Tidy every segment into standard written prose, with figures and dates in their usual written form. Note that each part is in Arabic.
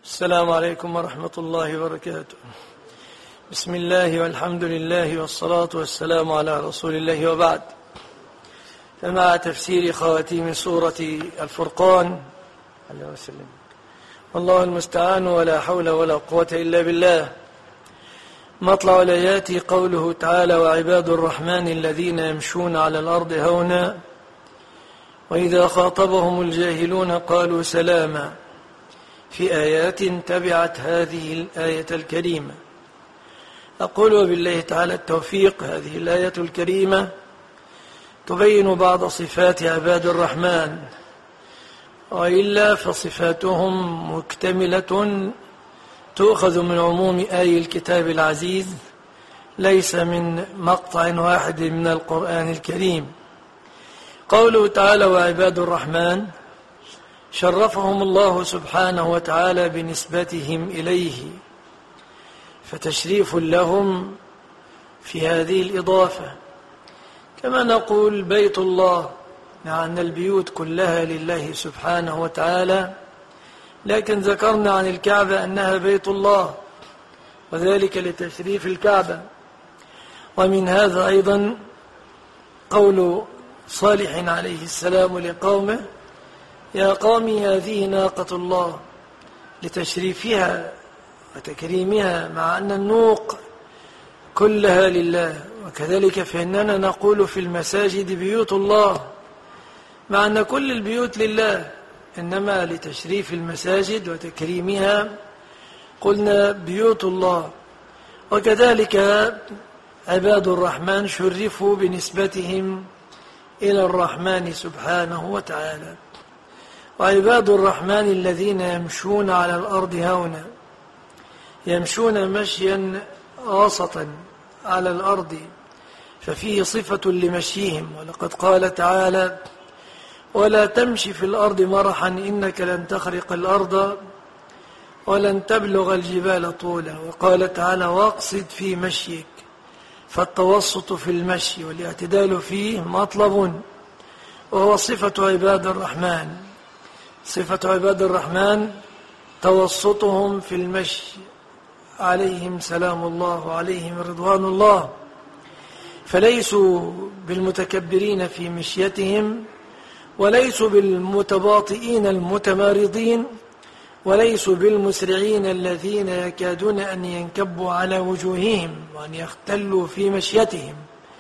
السلام عليكم ورحمة الله وبركاته. بسم الله والحمد لله والصلاة والسلام على رسول الله، وبعد. فمع تفسير خواتيم سورة الفرقان، والله المستعان ولا حول ولا قوة إلا بالله. مطلع الآيات قوله تعالى: وعباد الرحمن الذين يمشون على الأرض هونا وإذا خاطبهم الجاهلون قالوا سلاما، في آيات تبعت هذه الآية الكريمة. أقول وبالله تعالى التوفيق. هذه الآية الكريمة تبين بعض صفات عباد الرحمن، وإلا فصفاتهم مكتملة تؤخذ من عموم آي الكتاب العزيز، ليس من مقطع واحد من القرآن الكريم. قوله تعالى: وعباد الرحمن، شرفهم الله سبحانه وتعالى بنسبتهم إليه، فتشريف لهم في هذه الإضافة. كما نقول بيت الله، أن البيوت كلها لله سبحانه وتعالى، لكن ذكرنا عن الكعبة أنها بيت الله، وذلك لتشريف الكعبة. ومن هذا أيضا قول صالح عليه السلام لقومه: يا قوم هذه ناقة الله، لتشريفها وتكريمها، مع أن النوق كلها لله. وكذلك فإننا نقول في المساجد بيوت الله، مع أن كل البيوت لله، إنما لتشريف المساجد وتكريمها قلنا بيوت الله. وكذلك عباد الرحمن شرفوا بنسبتهم إلى الرحمن سبحانه وتعالى. وعباد الرحمن الذين يمشون على الأرض هونا، يمشون مشيا وسطا على الأرض، ففيه صفة لمشيهم. ولقد قال تعالى: ولا تمشي في الأرض مرحا إنك لن تخرق الأرض ولن تبلغ الجبال طولا. وقال تعالى: واقصد في مشيك، فالتوسط في المشي والاعتدال فيه مطلب، وهو صفة عباد الرحمن. صفة عباد الرحمن توسطهم في المشي، عليهم سلام الله وعليهم رضوان الله، فليسوا بالمتكبرين في مشيتهم، وليسوا بالمتباطئين المتمارضين، وليسوا بالمسرعين الذين يكادون أن ينكبوا على وجوههم وأن يختلوا في مشيتهم،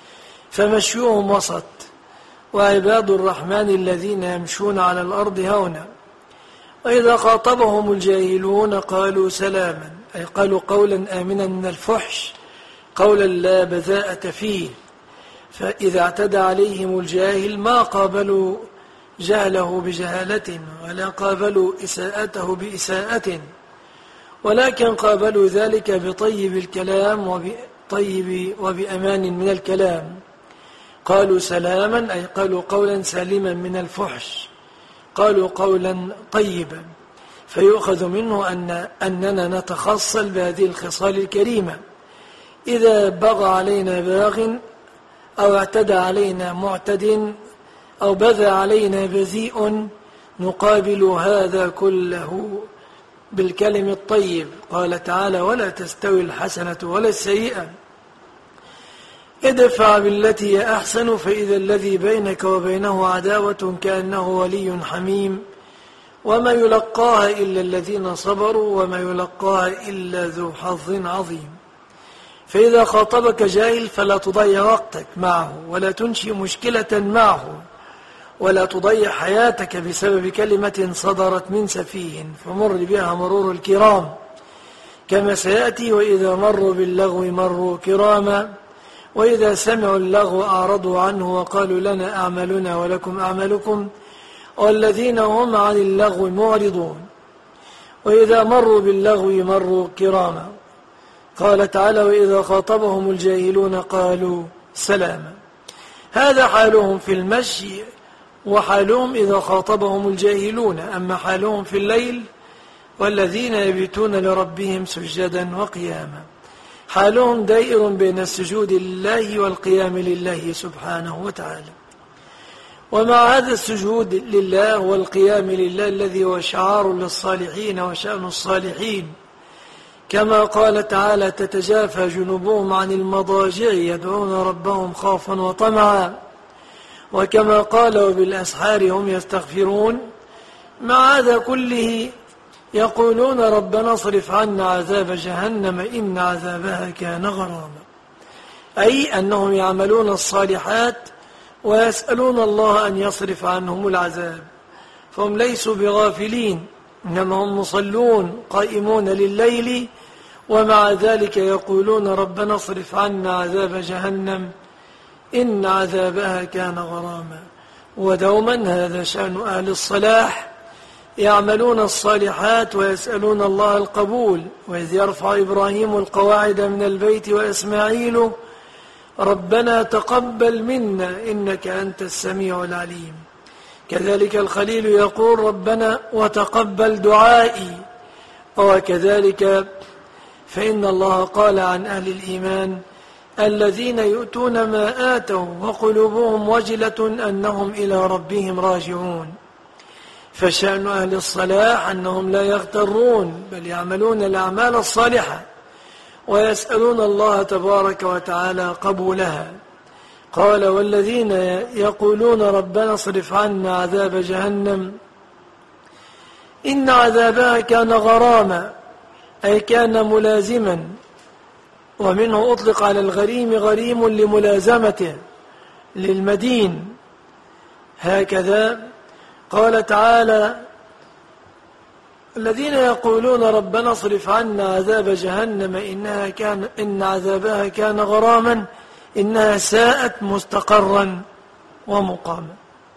فمشيهم وسط. وعباد الرحمن الذين يمشون على الأرض هونا وإذا خاطبهم الجاهلون قالوا سلاما، أي قالوا قولا آمنا من الفحش، قولا لا بذاءة فيه. فإذا اعتدى عليهم الجاهل ما قابلوا جهله بجهالة، ولا قابلوا إساءته بإساءة، ولكن قابلوا ذلك بطيب الكلام وبأمان من الكلام. قالوا سلاما، أي قالوا قولا سالما من الفحش، قالوا قولا طيبا. فيؤخذ منه أننا نتخصل بهذه الخصال الكريمة. إذا بغى علينا باغ، أو اعتدى علينا معتد، أو بذى علينا بذيء، نقابل هذا كله بالكلم الطيب. قال تعالى: ولا تستوي الحسنة ولا السيئة، ادفع بالتي هي أحسن فإذا الذي بينك وبينه عداوة كأنه ولي حميم، وما يلقاها إلا الذين صبروا وما يلقاها إلا ذو حظ عظيم. فإذا خاطبك جاهل فلا تضيع وقتك معه، ولا تنشئ مشكلة معه، ولا تضيع حياتك بسبب كلمة صدرت من سفيه، فمر بها مرور الكرام كما سيأتي: وإذا مروا باللغو مروا كراما، وإذا سمعوا اللغو أعرضوا عنه وقالوا لنا أعمالنا ولكم أعمالكم والذين هم عن اللغو معرضون. وإذا مروا باللغو مروا كراما. قال تعالى: وإذا خاطبهم الجاهلون قالوا سلاما. هذا حالهم في المشي، وحالهم إذا خاطبهم الجاهلون. أما حالهم في الليل: والذين يبيتون لربهم سجدا وقياما. حالهم دائر بين السجود لله والقيام لله سبحانه وتعالى. ومع هذا السجود لله والقيام لله الذي هو شعار للصالحين وشأن الصالحين، كما قال تعالى: تتجافى جنوبهم عن المضاجع يدعون ربهم خوفا وطمعا، وكما قال: وبالأسحار هم يستغفرون. مع هذا كله يقولون: ربنا اصرف عنا عذاب جهنم إن عذابها كان غراما، أي أنهم يعملون الصالحات ويسألون الله أن يصرف عنهم العذاب، فهم ليسوا بغافلين، إنما هم مصلون قائمون لليل، ومع ذلك يقولون: ربنا اصرف عنا عذاب جهنم إن عذابها كان غراما. ودوما هذا شأن أهل الصلاح، يعملون الصالحات ويسألون الله القبول. وإذ يرفع إبراهيم القواعد من البيت وإسماعيل ربنا تقبل منا إنك أنت السميع العليم. كذلك الخليل يقول: ربنا وتقبل دعائي. وكذلك فإن الله قال عن أهل الإيمان: الذين يؤتون ما آتوا وقلوبهم وجلة أنهم إلى ربهم راجعون. فشأن أهل الصلاح أنهم لا يغترون، بل يعملون الأعمال الصالحة ويسألون الله تبارك وتعالى قبولها. قال: والذين يقولون ربنا اصرف عنا عذاب جهنم إن عذابها كان غراما، أي كان ملازما، ومنه أطلق على الغريم غريم لملازمته للمدين. هكذا قال تعالى: الذين يقولون ربنا اصرف عنا عذاب جهنم إن عذابها كان غراما إنها ساءت مستقرا ومقاما.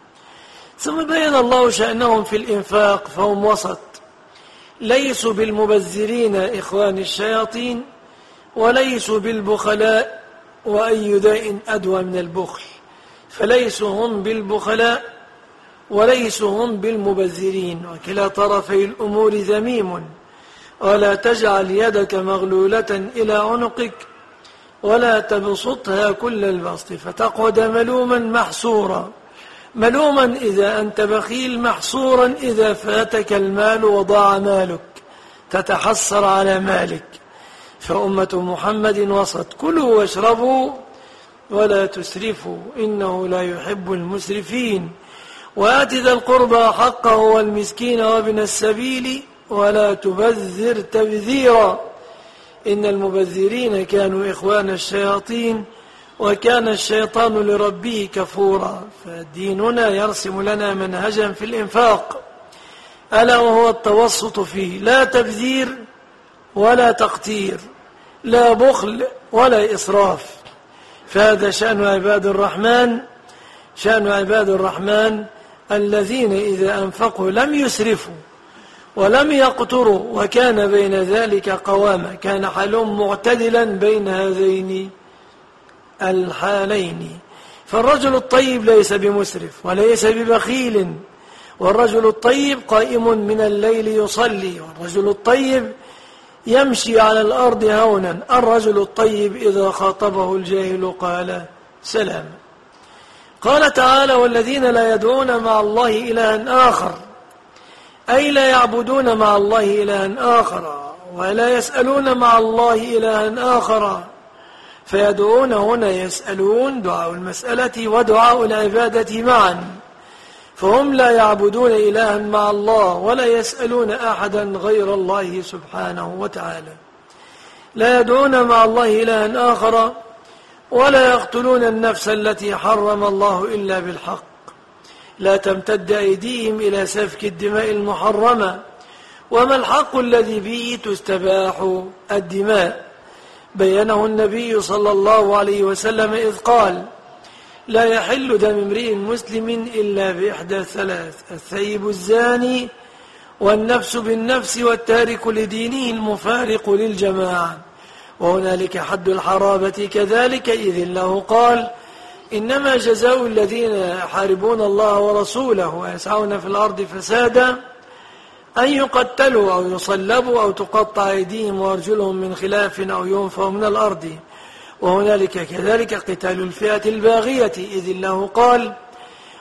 ثم بين الله شأنهم في الإنفاق، فهم وسط، ليسوا بالمبذرين إخوان الشياطين، وليسوا بالبخلاء، وأي داء أدوى من البخل، فليسوا هم بالبخلاء وليسوا هم بالمبذرين، وكلا طرفي الأمور ذميم. ولا تجعل يدك مغلولة إلى عنقك ولا تبسطها كل البسط فتقعد ملوما محسورا، ملوما إذا أنت بخيل، محسورا إذا فاتك المال وضاع مالك، تتحسر على مالك. فأمة محمد وسط، كلوا واشربوا ولا تسرفوا إنه لا يحب المسرفين، وآت ذا القربى حقه والمسكين وابن السبيل ولا تبذر تبذيرا إن المبذرين كانوا إخوان الشياطين وكان الشيطان لربه كفورا. فديننا يرسم لنا منهجا في الإنفاق، ألا وهو التوسط فيه، لا تبذير ولا تقتير، لا بخل ولا إسراف. فهذا شأن عباد الرحمن، شأن عباد الرحمن الذين إذا أنفقوا لم يسرفوا ولم يقتروا، وكان بين ذلك قواما، كان حالهم معتدلا بين هذين الحالين. فالرجل الطيب ليس بمسرف وليس ببخيل، والرجل الطيب قائم من الليل يصلي، والرجل الطيب يمشي على الأرض هونا، الرجل الطيب إذا خاطبه الجاهل قال سلام. قال تعالى: والذين لا يدعون مع الله إلها آخر، أي لا يعبدون مع الله إلها آخر ولا يسألون مع الله إلها آخر. فيدعون هنا يسألون، دعاء المسألة ودعاء العبادة معا، فهم لا يعبدون إلها مع الله ولا يسألون أحدا غير الله سبحانه وتعالى. لا يدعون مع الله إلها آخر ولا يقتلون النفس التي حرم الله إلا بالحق، لا تمتد أيديهم إلى سفك الدماء المحرمة. وما الحق الذي به تستباح الدماء؟ بينه النبي صلى الله عليه وسلم إذ قال: لا يحل دم امرئ مسلم إلا بإحدى ثلاث: الثيب الزاني والنفس بالنفس والتارك لدينه المفارق للجماعة. وهنالك حد الحرابة كذلك، إذ الله قال: إنما جزاء الذين يحاربون الله ورسوله ويسعون في الأرض فسادا أن يقتلوا أو يصلبوا أو تقطع أيديهم وأرجلهم من خلاف أو ينفوا من الأرض. وهنالك كذلك قتال الفئة الباغية، إذ الله قال: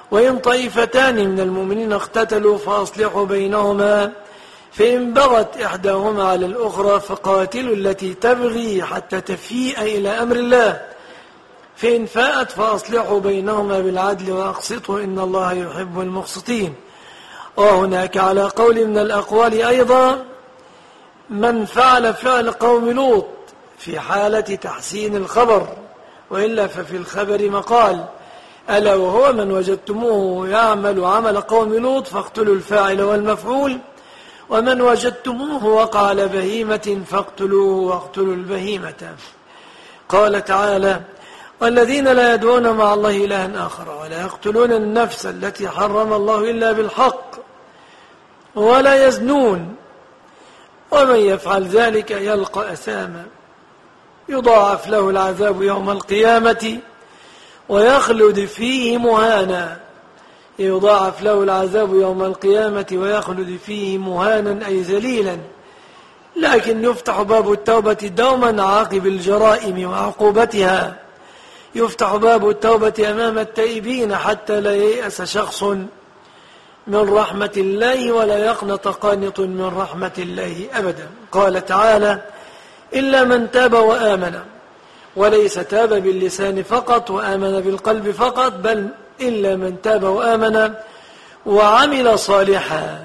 وإن طائفتان من المؤمنين اقتتلوا فأصلحوا بينهما فإن بغت إحداهما على الأخرى فقاتلوا التي تبغي حتى تفيء إلى أمر الله فإن فاءت فأصلحوا بينهما بالعدل وأقسطوا إن الله يحب المقسطين. وهناك على قول من الأقوال أيضا من فعل فعل قوم لوط في حالة تحسين الخبر، وإلا ففي الخبر مقال، ألا وهو من وجدتموه يعمل عمل قوم لوط فاقتلوا الفاعل والمفعول، ومن وجدتموه وقع على بهيمة فاقتلوه واقتلوا البهيمة. قال تعالى: والذين لا يدعون مع الله إلها آخر ولا يقتلون النفس التي حرم الله إلا بالحق ولا يزنون ومن يفعل ذلك يلقى أثاما يضاعف له العذاب يوم القيامة ويخلد فيه مهانا. يضاعف له العذاب يوم القيامة ويخلد فيه مهانا أي ذليلا. لكن يفتح باب التوبة دوما عاقب الجرائم وعقوبتها، يفتح باب التوبة أمام التائبين حتى لا ييأس شخص من رحمة الله ولا يقنط قانط من رحمة الله أبدا. قال تعالى: إلا من تاب وآمن، وليس تاب باللسان فقط وآمن بالقلب فقط، بل إلا من تاب وآمن وعمل صالحا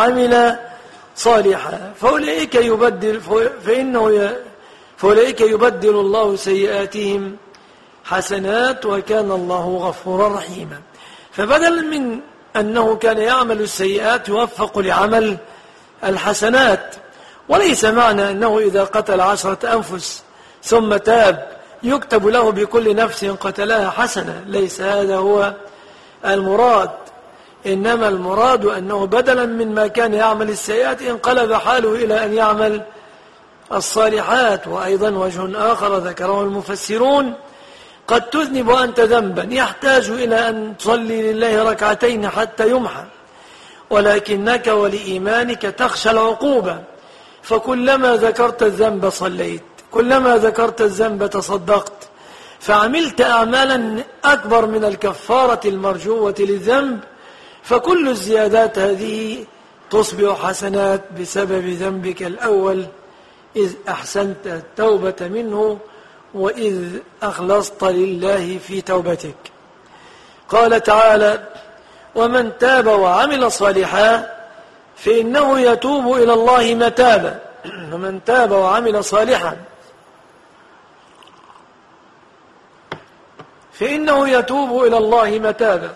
فأولئك يبدل الله سيئاتهم حسنات وكان الله غفورا رحيما. فبدلا من أنه كان يعمل السيئات يوفق لعمل الحسنات، وليس معنى أنه إذا قتل 10 أنفس ثم تاب يكتب له بكل نفس قتلها حسنة، ليس هذا هو المراد، إنما المراد أنه بدلا من ما كان يعمل السيئات انقلب حاله إلى أن يعمل الصالحات. وأيضا وجه آخر ذكره المفسرون: قد تذنب أنت ذنبا يحتاج إلى أن تصلي لله ركعتين حتى يمحى، ولكنك ولإيمانك تخشى العقوبة، فكلما ذكرت الذنب صليت، كلما ذكرت الذنب تصدقت، فعملت أعمالا أكبر من الكفارة المرجوة للذنب، فكل الزيادات هذه تصبح حسنات بسبب ذنبك الأول إذ أحسنت التوبة منه وإذ أخلصت لله في توبتك. قال تعالى: ومن تاب وعمل صالحا فإنه يتوب إلى الله متابا. ومن تاب وعمل صالحا فإنه يتوب إلى الله متابا.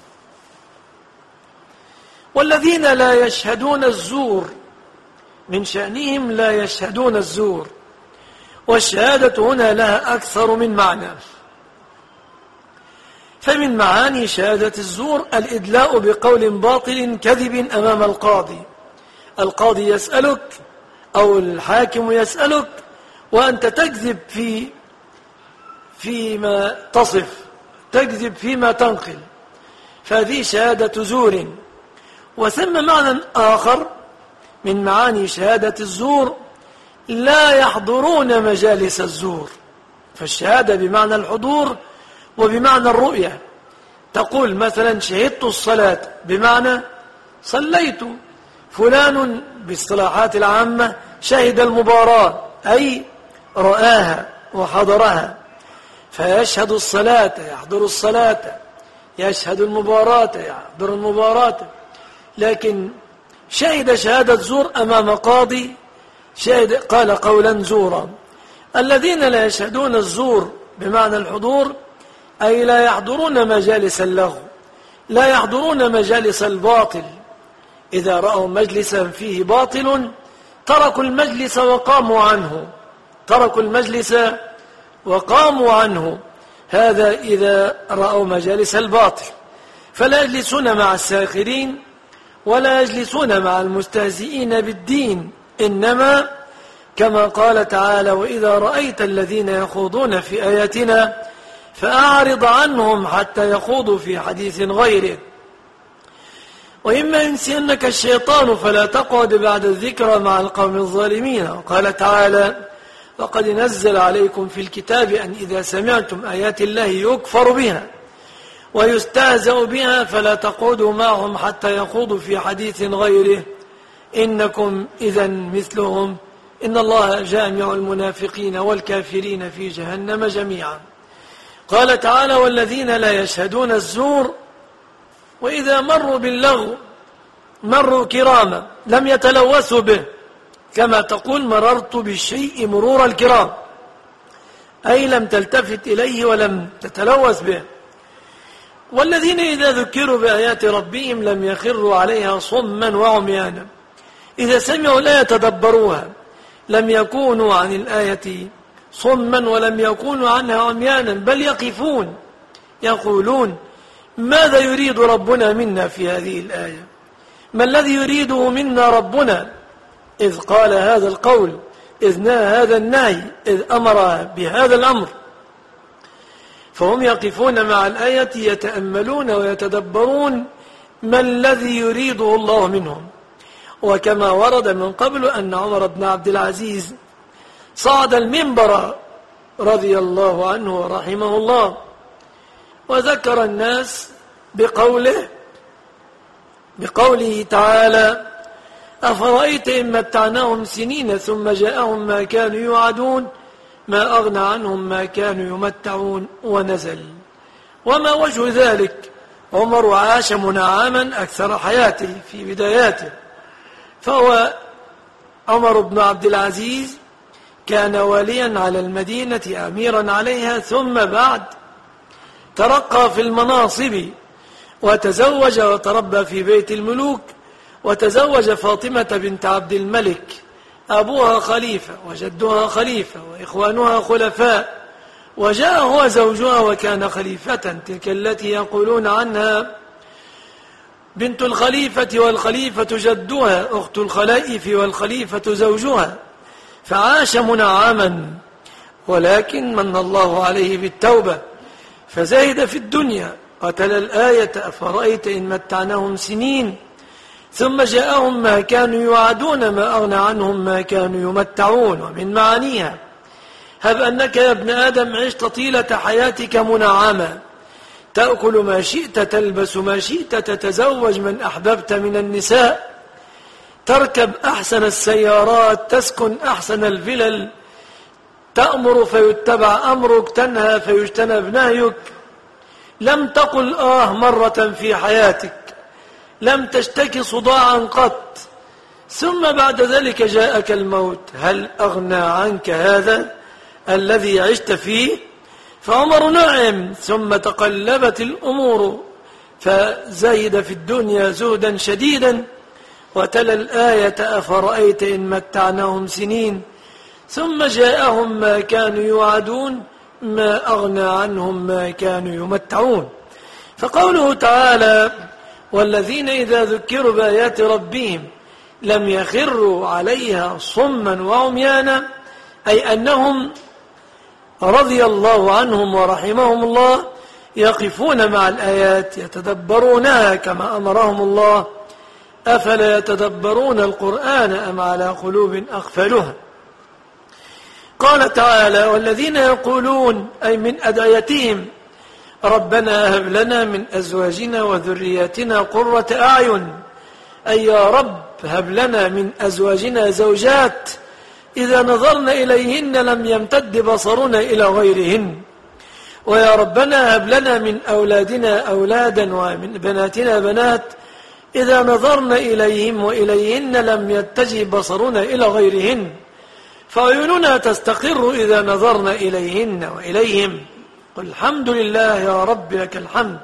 والذين لا يشهدون الزور من شأنهم لا يشهدون الزور، والشهادة هنا لها أكثر من معنى. فمن معاني شهادة الزور الإدلاء بقول باطل كذب أمام القاضي. القاضي يسألك أو الحاكم يسألك وأنت تكذب فيما تصف، تكذب فيما تنقل، فهذه شهادة زور. وثم معنى آخر من معاني شهادة الزور: لا يحضرون مجالس الزور. فالشهادة بمعنى الحضور وبمعنى الرؤية. تقول مثلا: شهدت الصلاة، بمعنى صليت. فلان باصطلاحات العامة شهد المباراة، أي رآها وحضرها. فيشهد الصلاة يحضر الصلاة، يشهد المباراة يحضر المباراة. لكن شهد شهادة زور أمام قاضي، شهد قال قولا زورا. الذين لا يشهدون الزور بمعنى الحضور أي لا يحضرون مجالس اللغو، لا يحضرون مجالس الباطل. إذا رأوا مجلسا فيه باطل تركوا المجلس وقاموا عنه، تركوا المجلس وقاموا عنه. هذا إذا رأوا مجالس الباطل. فلا يجلسون مع الساخرين ولا يجلسون مع المستهزئين بالدين، إنما كما قال تعالى: وإذا رأيت الذين يخوضون في آياتنا فأعرض عنهم حتى يخوضوا في حديث غيره. وإما ينسينك الشيطان فلا تقعد بعد الذكرى مع القوم الظالمين. وقال تعالى: وقد نزل عليكم في الكتاب أن إذا سمعتم آيات الله يكفر بها ويستهزأ بها فلا تقعدوا معهم حتى يخوضوا في حديث غيره إنكم إذا مثلهم إن الله جامع المنافقين والكافرين في جهنم جميعا. قال تعالى والذين لا يشهدون الزور وإذا مروا باللغو مروا كراما لم يتلوثوا به كما تقول مررت بالشيء مرور الكرام، أي لم تلتفت إليه ولم تتلوث به. والذين إذا ذكروا بآيات ربهم لم يخروا عليها صما وعميانا، إذا سمعوا الآية تدبروها لم يكونوا عن الآية صما ولم يكونوا عنها عميانا، بل يقفون يقولون ماذا يريد ربنا منا في هذه الآية؟ ما الذي يريده منا ربنا إذ قال هذا القول، إذ نهى هذا النهي، إذ أمر بهذا الأمر؟ فهم يقفون مع الآية يتأملون ويتدبرون ما الذي يريده الله منهم. وكما ورد من قبل أن عمر بن عبد العزيز صعد المنبر رضي الله عنه ورحمه الله وذكر الناس بقوله تعالى أفرأيت إن متعناهم سنين ثم جاءهم ما كانوا يوعدون ما أغنى عنهم ما كانوا يمتعون ونزل. وما وجه ذلك؟ عمر عاش منعما أكثر حياته في بداياته، فهو عمر بن عبد العزيز كان واليا على المدينة أميرا عليها، ثم بعد ترقى في المناصب وتزوج وتربى في بيت الملوك، وتزوج فاطمة بنت عبد الملك، أبوها خليفة وجدها خليفة وإخوانها خلفاء، وجاء هو زوجها وكان خليفة، تلك التي يقولون عنها بنت الخليفة والخليفة جدها، أخت الخلائف والخليفة زوجها. فعاش منعما، ولكن من الله عليه بالتوبة فزهد في الدنيا وتلا الآية أفرأيت إن متعناهم سنين ثم جاءهم ما كانوا يوعدون ما أغنى عنهم ما كانوا يمتعون. ومن معانيها هب أنك يا ابن آدم عشت طيلة حياتك منعما، تأكل ما شئت، تلبس ما شئت، تتزوج من أحببت من النساء، تركب أحسن السيارات، تسكن أحسن الفلل، تأمر فيتبع أمرك، تنهى فيجتنب نهيك، لم تقل مرة في حياتك، لم تشتكي صداعا قط، ثم بعد ذلك جاءك الموت. هل أغنى عنك هذا الذي عشت فيه؟ فعمر نعم، ثم تقلبت الأمور فزهد في الدنيا زهدا شديدا وتلا الآية أفرأيت إن متعناهم سنين ثم جاءهم ما كانوا يوعدون ما أغنى عنهم ما كانوا يمتعون. فقوله تعالى والذين إذا ذكروا بآيات ربهم لم يخروا عليها صما وعميانا، أي أنهم رضي الله عنهم ورحمهم الله يقفون مع الآيات يتدبرونها كما أمرهم الله. أفلا يتدبرون القرآن أم على قلوب أقفلها؟ قال تعالى والذين يقولون أي من أدعيتهم ربنا هب لنا من أزواجنا وذرياتنا قرة أعين، أي يا رب هب لنا من أزواجنا زوجات إذا نظرنا إليهن لم يمتد بصرنا إلى غيرهن، ويا ربنا هب لنا من أولادنا أولادا ومن بناتنا بنات إذا نظرنا إليهم وإليهن لم يتجه بصرنا إلى غيرهن، فعيوننا تستقر إذا نظرنا إليهن وإليهم. قل الحمد لله يا رب لك الحمد.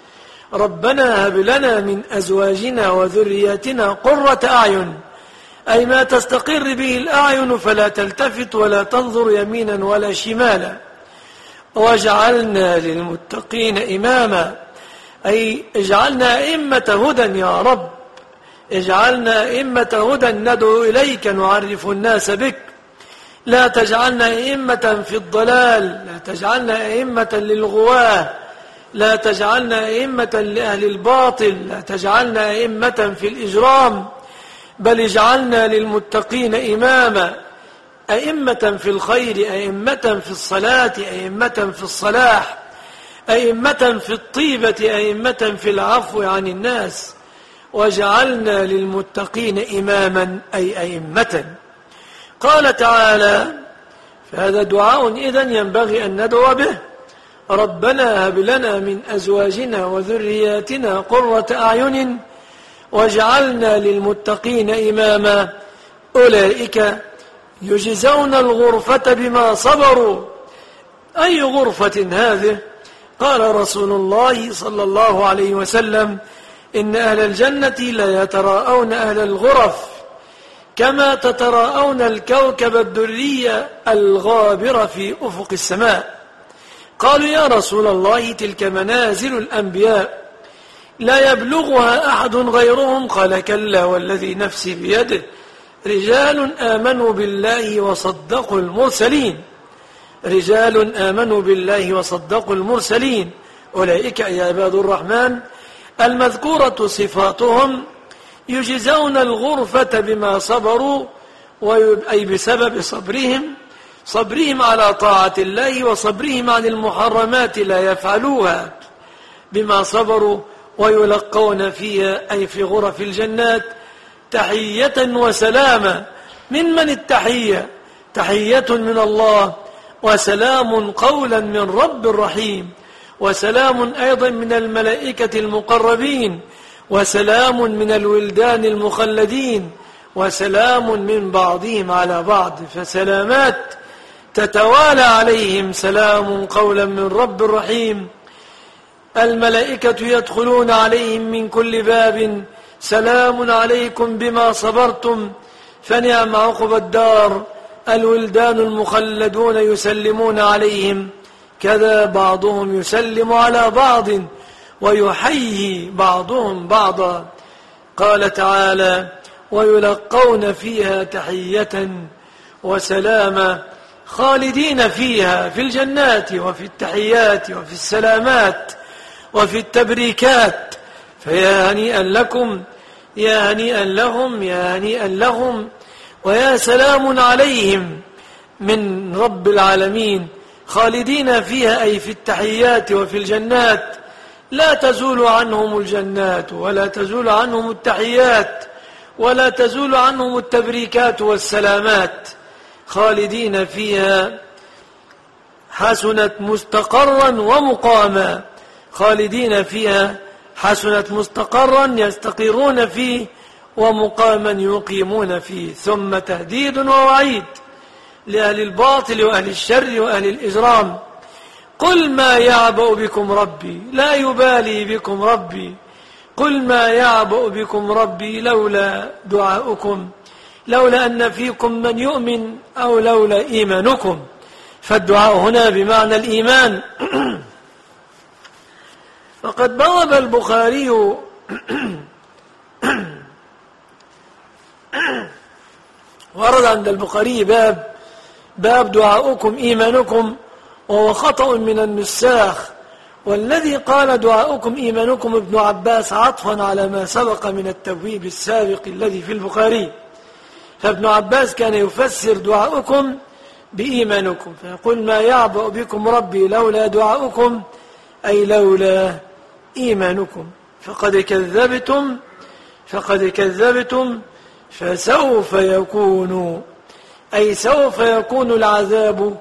ربنا هب لنا من أزواجنا وذرياتنا قرة أعين، أي ما تستقر به الأعين فلا تلتفت ولا تنظر يمينا ولا شمالا. واجعلنا للمتقين إماما، أي اجعلنا أئمة هدى يا رب، اجعلنا أئمة هدى ندعو إليك نعرف الناس بك، لا تجعلنا أئمة في الضلال، لا تجعلنا أئمة للغواة، لا تجعلنا أئمة لأهل الباطل، لا تجعلنا أئمة في الإجرام، بل اجعلنا للمتقين إماما، أئمة في الخير، أئمة في الصلاة، أئمة في الصلاح، أئمة في الطيبة أئمة في العفو عن الناس وجعلنا للمتقين إماما أي أئمة. قال تعالى فهذا دعاء إذن ينبغي أن ندعو به ربنا هب لنا من أزواجنا وذرياتنا قرة أعين وجعلنا للمتقين إماما أولئك يجزون الغرفة بما صبروا. أي غرفة هذه؟ قال رسول الله صلى الله عليه وسلم إن أهل الجنة لا يتراءون أهل الغرف كما تتراءون الكوكب الدري الغابر في أفق السماء. قالوا يا رسول الله تلك منازل الأنبياء لا يبلغها أحد غيرهم. قال كلا والذي نفسي بيده رجال آمنوا بالله وصدقوا المرسلين. رجال آمنوا بالله وصدقوا المرسلين أولئك يا عباد الرحمن المذكورة صفاتهم يجزون الغرفة بما صبروا أي بسبب صبرهم على طاعة الله وصبرهم عن المحرمات لا يفعلوها بما صبروا ويلقون فيها أي في غرف الجنات تحية وسلاما. من التحية؟ تحية من الله وسلام قولا من رب رحيم وسلام أيضا من الملائكة المقربين وسلام من الولدان المخلدين وسلام من بعضهم على بعض. فسلامات تتوالى عليهم سلام قولا من رب رحيم. الملائكة يدخلون عليهم من كل باب سلام عليكم بما صبرتم فنعم عقبى الدار. الولدان المخلدون يسلمون عليهم كذا بعضهم يسلم على بعض ويحيي بعضهم بعضا. قال تعالى ويلقون فيها تحية وسلاما خالدين فيها في الجنات وفي التحيات وفي السلامات وفي التبريكات. فيا هنيئا لكم يا هنيئا لهم يا هنيئا لهم ويا سلام عليهم من رب العالمين خالدين فيها أي في التحيات وفي الجنات لا تزول عنهم الجنات ولا تزول عنهم التحيات ولا تزول عنهم التبريكات والسلامات. خالدين فيها حسنت مستقرا ومقاما. خالدين فيها حسنت مستقرا يستقرون فيه ومقاما يقيمون فيه. ثم تهديد ووعيد لأهل الباطل وأهل الشر وأهل الإجرام. قل ما يعبأ بكم ربي لا يبالي بكم ربي قل ما يعبأ بكم ربي لولا دعاؤكم لولا أن فيكم من يؤمن أو لولا إيمانكم. فالدعاء هنا بمعنى الإيمان. فقد بوب البخاري ورد عند البخاري باب دعاؤكم إيمانكم وهو خطأ من النساخ. والذي قال دعاؤكم إيمانكم ابن عباس عطفا على ما سبق من التبويب السابق الذي في البخاري. فابن عباس كان يفسر دعاؤكم بإيمانكم فيقول ما يعبأ بكم ربي لولا دعاؤكم أي لولا إيمانكم فقد كذبتم فسوف يكون أي سوف يكون العذاب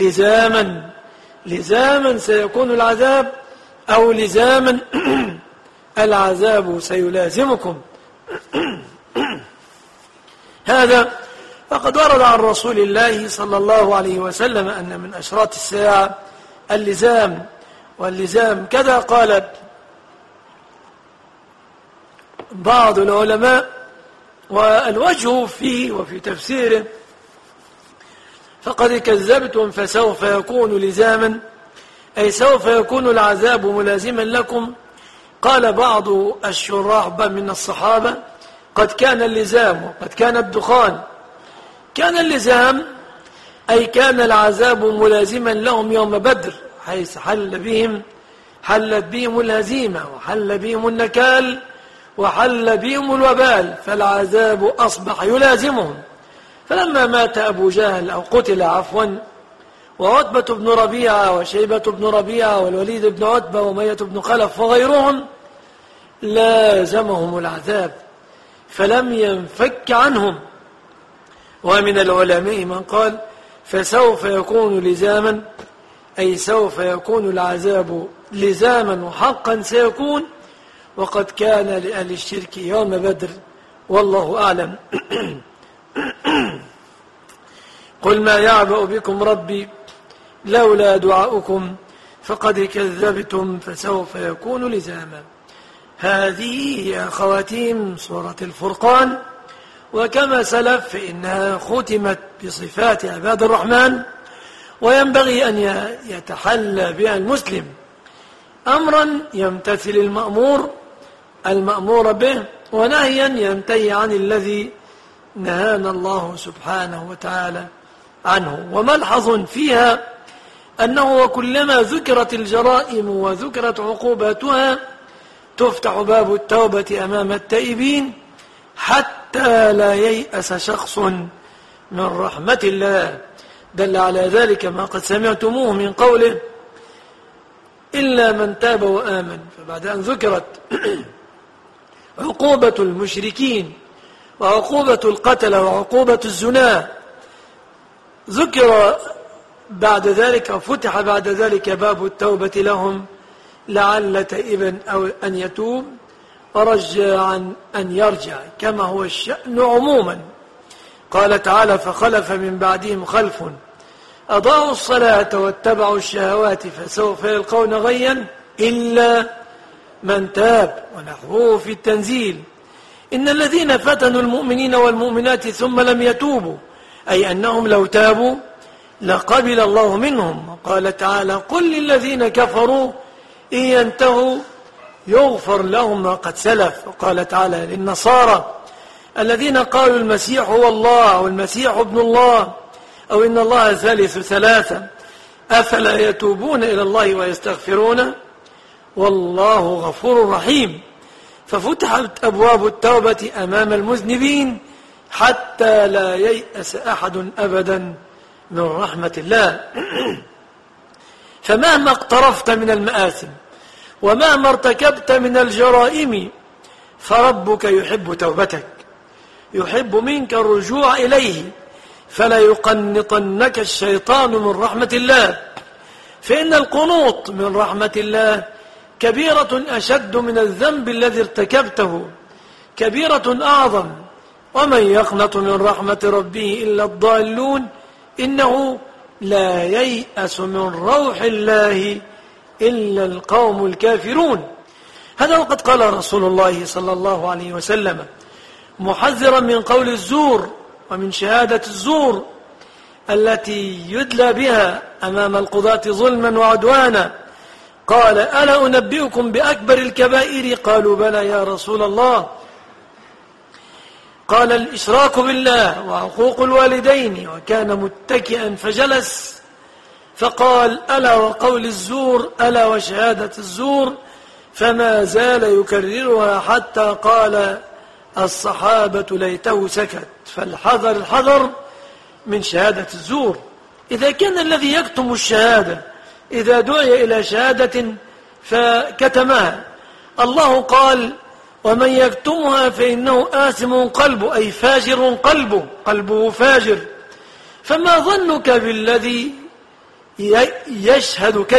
لزاما سيكون العذاب أو لزاما العذاب سيلازمكم. هذا فقد ورد عن رسول الله صلى الله عليه وسلم أن من أشراط الساعة اللزام واللزام كذا قال بعض العلماء. والوجه فيه وفي تفسيره فقد كذبتم فسوف يكون لزاما أي سوف يكون العذاب ملازما لكم. قال بعض الشراح من الصحابة قد كان اللزام وقد كان الدخان. كان اللزام أي كان العذاب ملازما لهم يوم بدر حيث حلت بهم الهزيمة وحل بهم النكال وحل بهم الوبال فالعذاب أصبح يلازمهم. فلما مات أبو جهل أو قتل عفوا وعتبة بن ربيعة وشيبة بن ربيعة والوليد بن عتبة وأمية بن خلف وغيرهم لازمهم العذاب فلم ينفك عنهم. ومن العلماء من قال فسوف يكون لزاما، أي سوف يكون العذاب لزاما وحقا سيكون، وقد كان لأهل الشرك يوم بدر والله أعلم. قل ما يعبأ بكم ربي لولا دعاؤكم فقد كذبتم فسوف يكون لزاما. هذه هي خواتيم سورة الفرقان، وكما سلف فإنها ختمت بصفات عباد الرحمن، وينبغي أن يتحلى بها المسلم أمرا يمتثل المأمور به، ونهيا ينتهي عن الذي نهانا الله سبحانه وتعالى عنه. وملحظ فيها أنه وكلما ذكرت الجرائم وذكرت عقوباتها تفتح باب التوبة أمام التائبين حتى لا ييأس شخص من رحمة الله. دل على ذلك ما قد سمعتموه من قوله إلا من تاب وآمن. فبعد أن ذكرت عقوبة المشركين وعقوبة القتلة وعقوبة الزنا، ذكر بعد ذلك وفتح بعد ذلك باب التوبة لهم لعل تائبا أو أن يتوب ورجاعا أن يرجع، كما هو الشأن عموما. قال تعالى فخلف من بعدهم خلف أضاعوا الصلاة واتبعوا الشهوات فسوف يلقون غيا إلا من تاب، ونحوه في التنزيل إن الذين فتنوا المؤمنين والمؤمنات ثم لم يتوبوا، أي أنهم لو تابوا لقبل الله منهم. وقال تعالى قل للذين كفروا إن ينتهوا يغفر لهم ما قد سلف. وقال تعالى للنصارى الذين قالوا المسيح هو الله أو المسيح ابن الله أو إن الله ثالث ثلاثة أفلا يتوبون إلى الله ويستغفرون والله غفور رحيم. ففتحت أبواب التوبة أمام المذنبين حتى لا ييأس أحد أبدا من رحمة الله. فمهما اقترفت من المآثم ومهما ارتكبت من الجرائم فربك يحب توبتك، يحب منك الرجوع إليه، فلا يقنطنك الشيطان من رحمة الله. فإن القنوط من رحمة الله كبيرة أشد من الذنب الذي ارتكبته، كبيرة أعظم. ومن يقنط من رحمة ربه إلا الضالون إنه لا ييأس من روح الله إلا القوم الكافرون. هذا وقد قال رسول الله صلى الله عليه وسلم محذرا من قول الزور ومن شهادة الزور التي يدلى بها أمام القضاة ظلما وعدوانا، قال ألا أنبئكم بأكبر الكبائر؟ قالوا بلى يا رسول الله. قال الإشراك بالله وعقوق الوالدين، وكان متكئا فجلس فقال ألا وقول الزور ألا وشهادة الزور، فما زال يكررها حتى قال الصحابة ليته سكت. فالحذر الحذر من شهادة الزور. إذا كان الذي يكتم الشهادة إذا دعي إلى شهادة فكتمها، الله قال ومن يكتمها فإنه آثم قلبه، أي فاجر قلبه فاجر. فما ظنك بالذي يشهد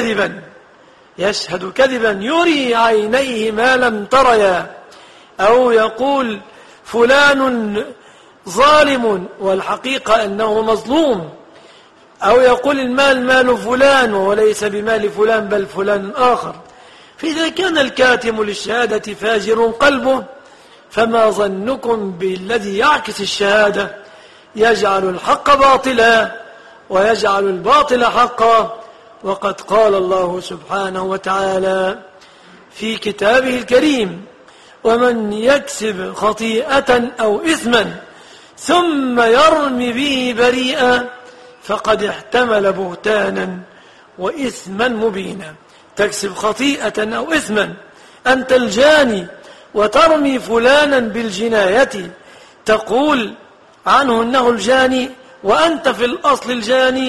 كذبا يري عينيه ما لم تريا، أو يقول فلان ظالم والحقيقة أنه مظلوم، أو يقول المال مال فلان وليس بمال فلان بل فلان آخر. فإذا كان الكاتم للشهادة فاجر قلبه، فما ظنكم بالذي يعكس الشهادة يجعل الحق باطلا ويجعل الباطل حقا. وقد قال الله سبحانه وتعالى في كتابه الكريم ومن يكسب خطيئة أو إثما ثم يرمي به بريئا فقد احتمل بهتانا وإثما مبينا. تكسب خطيئة أو إثما، أنت الجاني وترمي فلانا بالجناية، تقول عنه إنه الجاني وأنت في الأصل الجاني،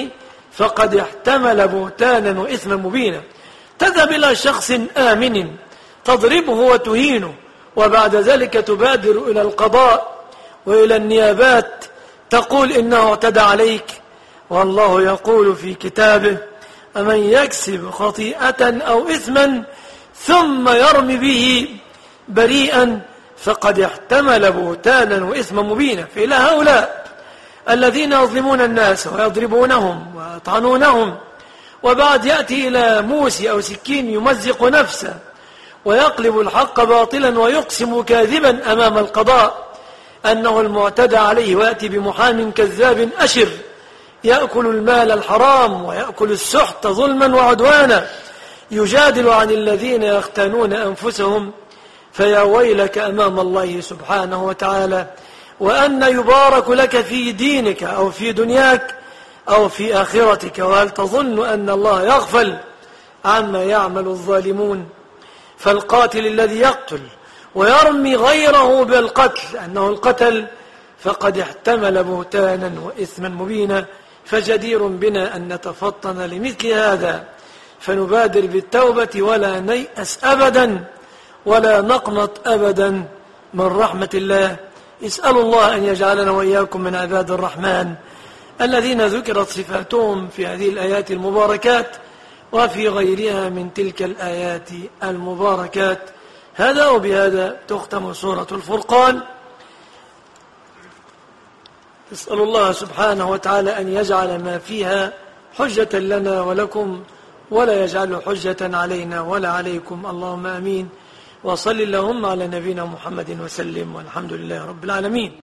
فقد احتمل بهتانا وإثما مبينا. تذهب إلى شخص آمن تضربه وتهينه، وبعد ذلك تبادر إلى القضاء وإلى النيابات تقول إنه اعتدى عليك، والله يقول في كتابه: أمن يكسب خطيئة أو إثما ثم يرمي به بريئا فقد احتمل بهتانا وإثما مبينا. فإلى هؤلاء الذين يظلمون الناس ويضربونهم ويطعنونهم، وبعد يأتي إلى موسى أو سكين يمزق نفسه ويقلب الحق باطلا ويقسم كاذبا أمام القضاء أنه المعتدى عليه، ويأتي بمحام كذاب أشر يأكل المال الحرام ويأكل السحت ظلما وعدوانا، يجادل عن الذين يختانون أنفسهم. فيا ويلك أمام الله سبحانه وتعالى، وأن يبارك لك في دينك أو في دنياك أو في آخرتك، وهل تظن أن الله يغفل عما يعمل الظالمون؟ فالقاتل الذي يقتل ويرمي غيره بالقتل أنه القتل فقد احتمل بهتانا وإثما مبينا. فجدير بنا أن نتفطن لمثل هذا، فنبادر بالتوبة ولا نيأس أبدا ولا نقنط أبدا من رحمة الله. اسأل الله أن يجعلنا وإياكم من عباد الرحمن الذين ذكرت صفاتهم في هذه الآيات المباركات وفي غيرها من تلك الآيات المباركات. هذا وبهذا تختم سورة الفرقان. نسأل الله سبحانه وتعالى أن يجعل ما فيها حجة لنا ولكم، ولا يجعله حجة علينا ولا عليكم، اللهم آمين. وصل اللهم على نبينا محمد وسلم، والحمد لله رب العالمين.